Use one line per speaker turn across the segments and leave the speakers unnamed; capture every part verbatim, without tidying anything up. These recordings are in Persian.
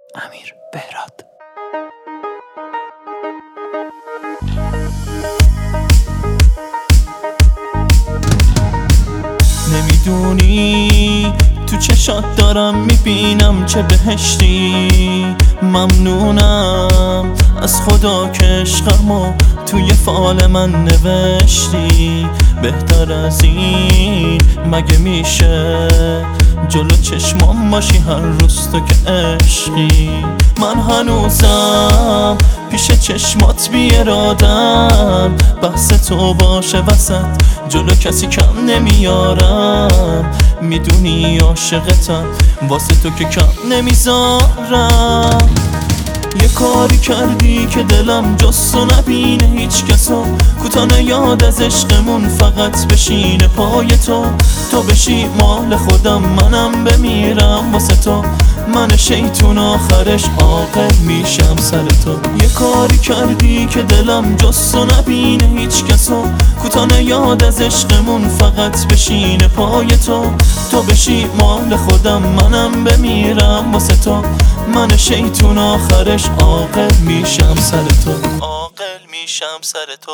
امیر بهراد. نمیدونی تو چشات دارم میبینم چه بهشتی. ممنونم از خدا که عشقمو توی فال من نوشتی. بهتر از این مگه میشه جلو چشمام باشی هر روز تو که عشقی. من هنوزم پیش چشمات بی ارادم، بحث تو باشه وسط جلو کسی کم نمیارم. میدونی عاشقتم واسه تو که کم نمیذارم. یه کاری کردی که دلم جستو نبینه هیچ کسو، کوتاه یاد از عشقمون فقط بشینه پای تو. تو بشی مال خودم منم بمیرم واسه تو. من شیطون آخرش عاقل میشم سر تو. یه کاری کردی که دلم جستو نبینه هیچ کسو، کوتاه یاد از عشقمون فقط بشینه پای تو. تو بشی مال خودم منم بمیرم واسه تو. من شیطون آخرش عاقل میشم سر تو. عاقل میشم سر تو.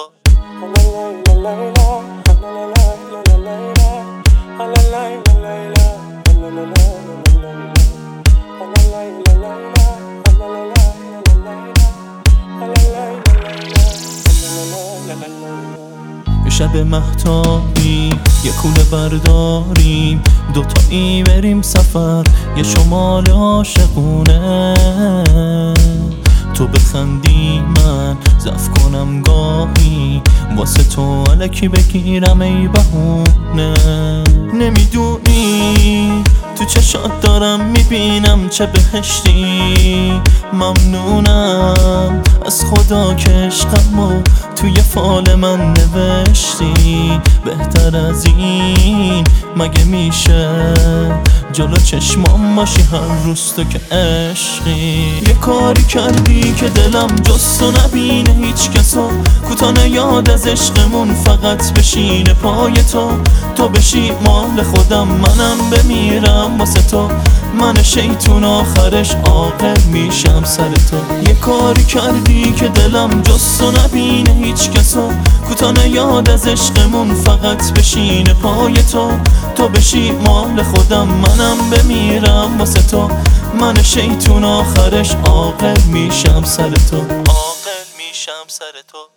شب مهتابی یه کوله برداریم، دوتایی بریم سفر یه شمال عاشقونه. تو بخندی من ضعف کنم گاهی، واسه تو الکی بگیرم ای بهونه. نمیدونی تو چشات دارم میبینم چه بهشتی. ممنونم از خدا که عشقمو توی فال من نوشتی. بهتر از این مگه میشه جلو چشمام باشی هر روز تو که عشقی. یه کاری کردی که دلم جستو نبینه هیچ کسو، کوتاه یاد از عشقمون فقط بشینه پای تو. تو بشی مال خودم منم بمیرم واسه تو. من شیطون آخرش عاقل میشم سر تو. یه کاری کردی که دلم جستو نبینه هیچ کسو، کوتاه یاد از عشقمون فقط بشینه پای تو. تو بشی مال خودم منم بمیرم واسه تو. من شیطون آخرش عاقل میشم سر تو. عاقل میشم سر تو.